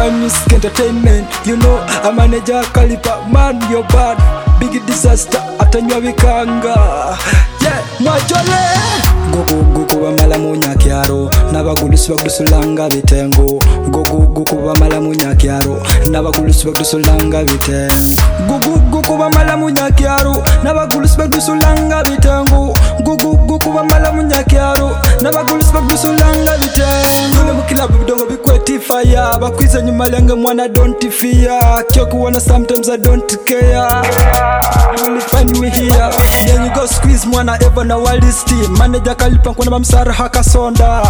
Crime Music Entertainment. You know, a manager Kalipa, man, you're bad. Big disaster, atanywa vikanga. Yeah, mwajole. Gugu bamala munyakyaro n'abagulusi bagusulanga bitengo. Gugu bamala munyakyaro n'abagulusi bagusulanga bitengo. Gugu bamala munyakyaro n'abagulusi bagusulanga bitengo. Gugu bamala munyakyaro n'abagulusi bagusulanga bitengo. Kule mukila bidongo bikweti fire. Bakwiza nyuma lenge mwana don't fear. Kyoku wanna sometimes I don't care. You will find me here. Then you go squeeze mwana ever na walisti. Manager Kalipa nkwana bamsara hakasonda.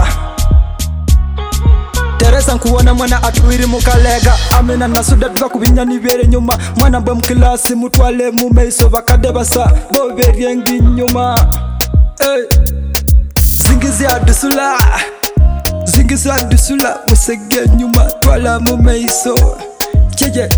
Teresa nkuona mwana atuiri mukalega. Amena nasuda tuva kubinya nibere nyuma. Mwana mba mkilasi mutwale mumeiso vakade basa. Boveri yengi nyuma. Hey. Zingizi adusula. Zingizi adusula. Musege nyuma twala mumeiso. Jeje.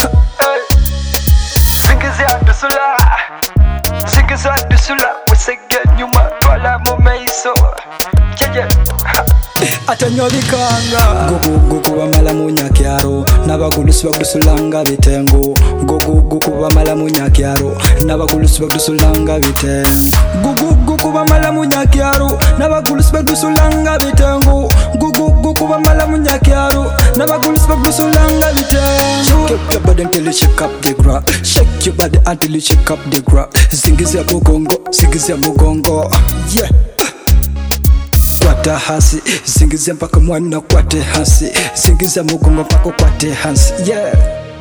Zingizi adusula. Zingizi adusula. Musege nyuma twala mumeiso. Jeje. Atanywa vikanga. Gugu bamala munyakyaro n'abagulusi bagusulanga bitengo. Gugu bamala munyakyaro n'abagulusi bagusulanga bitengo. Gugu bamala munyakyaro n'abagulusi bagusulanga bitengo. Gugu bamala munyakyaro n'abagulusi bagusulanga bitengo. Shake your body until you shake up the ground. Shake your body until you shake up the ground. Zingizia mugongo. Yeah. Kwata hasi, zingizia mpaka mwana kwate hasi. Zingizia mugongo mpaka kwate hasi. Yeah.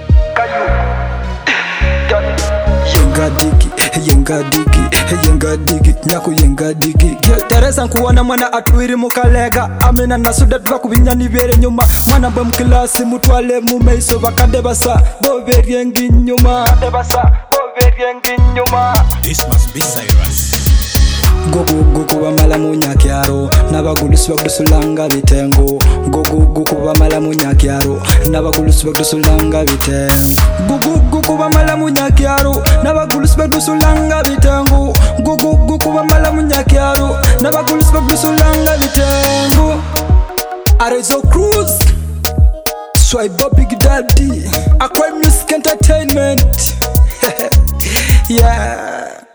Yenga digi, nyaku yenga digi. Teresa nkuona mwana atuiri mukalega. Amena nasuda tuva kubinya nibere nyuma. Mwana mba mkilasi mutwale mumeiso vakade basa. Boveri yengi nyuma. This must be Cyrus. Gugu bamala munyakyaro n'abagulusi bagusulanga bitengo. Gugu bamala munyakyaro n'abagulusi bagusulanga bitengo. Gugu bamala munyakyaro n'abagulusi bagusulanga bitengo. Gugu bamala munyakyaro n'abagulusi bagusulanga bitengo. Arezo Cruz Swaibo Big Daddy, Crime Music Entertainment. Yeah.